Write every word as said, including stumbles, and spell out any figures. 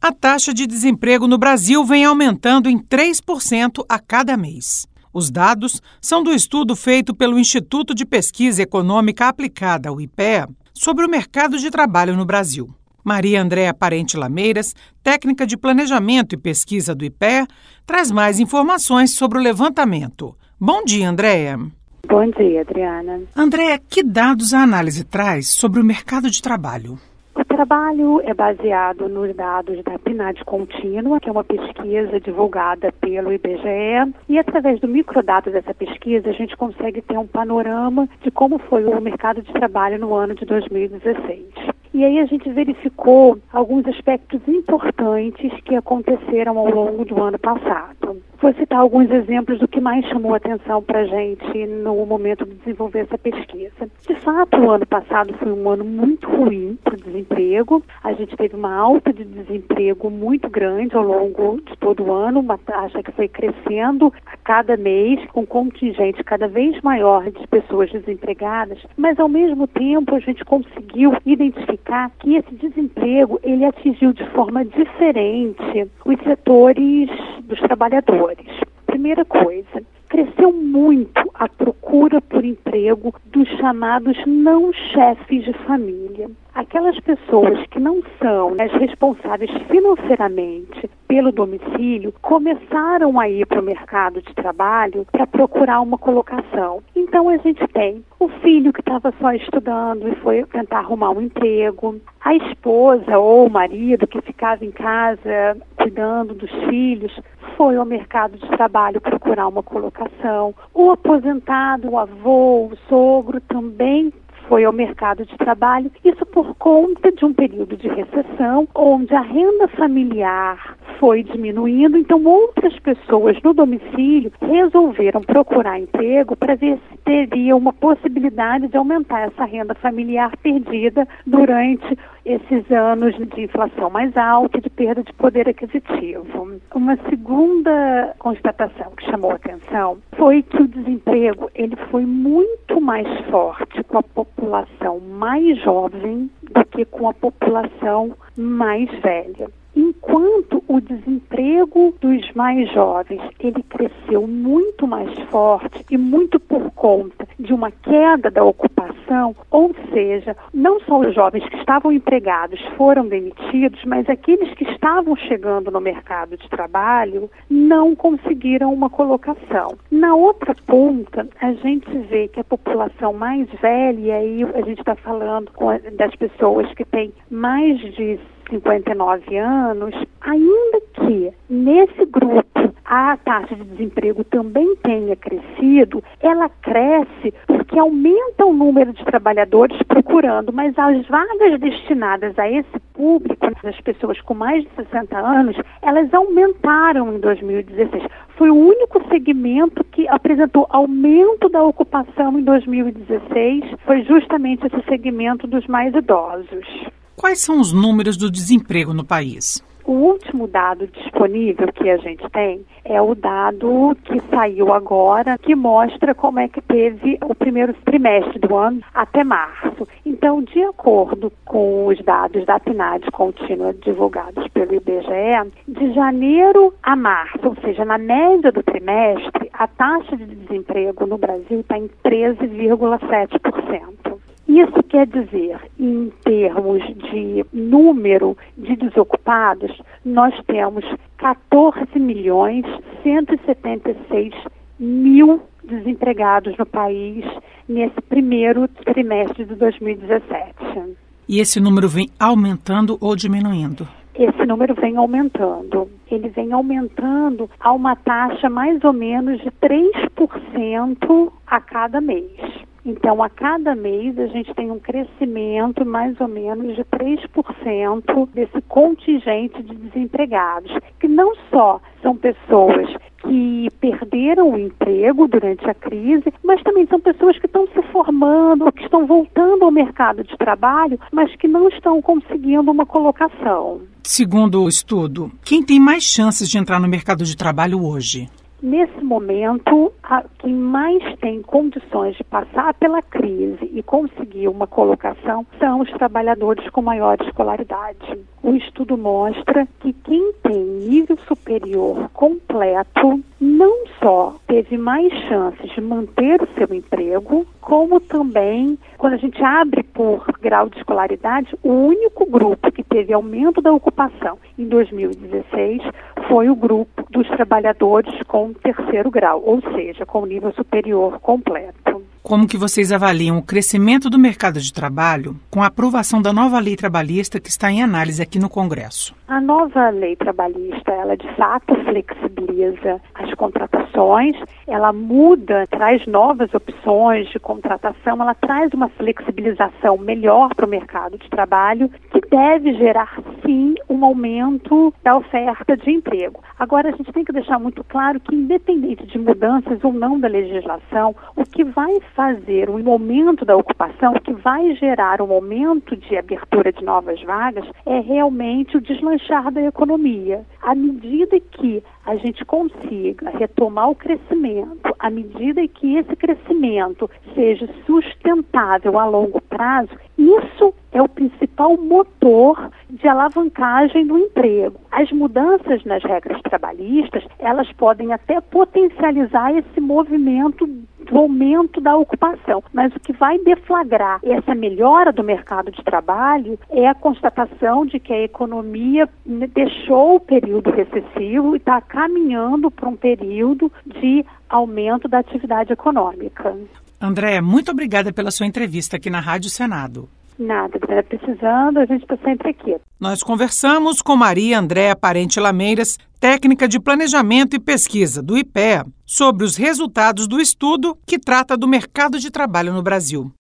A taxa de desemprego no Brasil vem aumentando em três por cento a cada mês. Os dados são do estudo feito pelo Instituto de Pesquisa Econômica Aplicada, o I P E A, sobre o mercado de trabalho no Brasil. Maria Andréa Parente Lameiras, técnica de planejamento e pesquisa do I P E A, traz mais informações sobre o levantamento. Bom dia, Andréa. Bom dia, Adriana. Andréa, que dados a análise traz sobre o mercado de trabalho? O trabalho é baseado nos dados da PNAD contínua, que é uma pesquisa divulgada pelo I B G E, e através do microdado dessa pesquisa a gente consegue ter um panorama de como foi o mercado de trabalho no ano de dois mil e dezesseis. E aí a gente verificou alguns aspectos importantes que aconteceram ao longo do ano passado. Vou citar alguns exemplos do que mais chamou a atenção para a gente no momento de desenvolver essa pesquisa. De fato, o ano passado foi um ano muito ruim para o desemprego. A gente teve uma alta de desemprego muito grande ao longo de todo o ano, uma taxa que foi crescendo a cada mês, com contingente cada vez maior de pessoas desempregadas, mas ao mesmo tempo a gente conseguiu identificar que esse desemprego ele atingiu de forma diferente os setores dos trabalhadores. Primeira coisa, cresceu muito a procura por emprego dos chamados não chefes de família. Aquelas pessoas que não são as responsáveis financeiramente pelo domicílio começaram a ir para o mercado de trabalho para procurar uma colocação. Então a gente tem o filho que estava só estudando e foi tentar arrumar um emprego, a esposa ou o marido que ficava em casa cuidando dos filhos foi ao mercado de trabalho procurar uma colocação, o aposentado, o avô, o sogro também foi ao mercado de trabalho, isso por conta de um período de recessão, onde a renda familiar foi diminuindo, então outras pessoas no domicílio resolveram procurar emprego para ver se teria uma possibilidade de aumentar essa renda familiar perdida durante esses anos de inflação mais alta e de perda de poder aquisitivo. Uma segunda constatação que chamou a atenção foi que o desemprego ele foi muito mais forte com a população mais jovem do que com a população mais velha. Enquanto o desemprego dos mais jovens ele cresceu muito mais forte e muito por conta de uma queda da ocupação, ou seja, não só os jovens que estavam empregados foram demitidos, mas aqueles que estavam chegando no mercado de trabalho não conseguiram uma colocação. Na outra ponta, a gente vê que a população mais velha, e aí a gente está falando das pessoas que têm mais de cinquenta e nove anos, ainda que nesse grupo a taxa de desemprego também tenha crescido, ela cresce porque aumenta o número de trabalhadores procurando, mas as vagas destinadas a esse público, as pessoas com mais de sessenta anos, elas aumentaram em dois mil e dezesseis. Foi o único segmento que apresentou aumento da ocupação em dois mil e dezesseis, foi justamente esse segmento dos mais idosos. Quais são os números do desemprego no país? O último dado disponível que a gente tem é o dado que saiu agora, que mostra como é que teve o primeiro trimestre do ano até março. Então, de acordo com os dados da PNAD contínua divulgados pelo I B G E, de janeiro a março, ou seja, na média do trimestre, a taxa de desemprego no Brasil está em treze vírgula sete por cento. Isso quer dizer, em termos de número de desocupados, nós temos quatorze milhões cento e setenta e seis mil desempregados no país nesse primeiro trimestre de dois mil e dezessete. E esse número vem aumentando ou diminuindo? Esse número vem aumentando. Ele vem aumentando a uma taxa mais ou menos de três por cento a cada mês. Então, a cada mês, a gente tem um crescimento mais ou menos de três por cento desse contingente de desempregados, que não só são pessoas que perderam o emprego durante a crise, mas também são pessoas que estão se formando, que estão voltando ao mercado de trabalho, mas que não estão conseguindo uma colocação. Segundo o estudo, quem tem mais chances de entrar no mercado de trabalho hoje? Nesse momento, a, quem mais tem condições de passar pela crise e conseguir uma colocação são os trabalhadores com maior escolaridade. O estudo mostra que quem tem nível superior completo não só teve mais chances de manter o seu emprego, como também, quando a gente abre por grau de escolaridade, o único grupo que teve aumento da ocupação em dois mil e dezesseis foi o grupo dos trabalhadores com terceiro grau, ou seja, com nível superior completo. Como que vocês avaliam o crescimento do mercado de trabalho com a aprovação da nova lei trabalhista que está em análise aqui no Congresso? A nova lei trabalhista, ela de fato flexibiliza as contratações, ela muda, traz novas opções de contratação, ela traz uma flexibilização melhor para o mercado de trabalho, que deve gerar, sim, um aumento da oferta de emprego. Agora, a gente tem que deixar muito claro que, independente de mudanças ou não da legislação, o que vai fazer o aumento da ocupação, o que vai gerar um aumento de abertura de novas vagas, é realmente o deslanchar da economia. À medida que a gente consiga retomar o crescimento, à medida que esse crescimento seja sustentável a longo prazo, isso é o principal motor de alavancagem do emprego. As mudanças nas regras trabalhistas, elas podem até potencializar esse movimento do aumento da ocupação, mas o que vai deflagrar essa melhora do mercado de trabalho é a constatação de que a economia deixou o período recessivo e está caminhando para um período de aumento da atividade econômica. Andréa, muito obrigada pela sua entrevista aqui na Rádio Senado. Nada, precisando, a gente está sempre aqui. Nós conversamos com Maria Andréa Parente Lameiras, técnica de Planejamento e Pesquisa do I P E A, sobre os resultados do estudo que trata do mercado de trabalho no Brasil.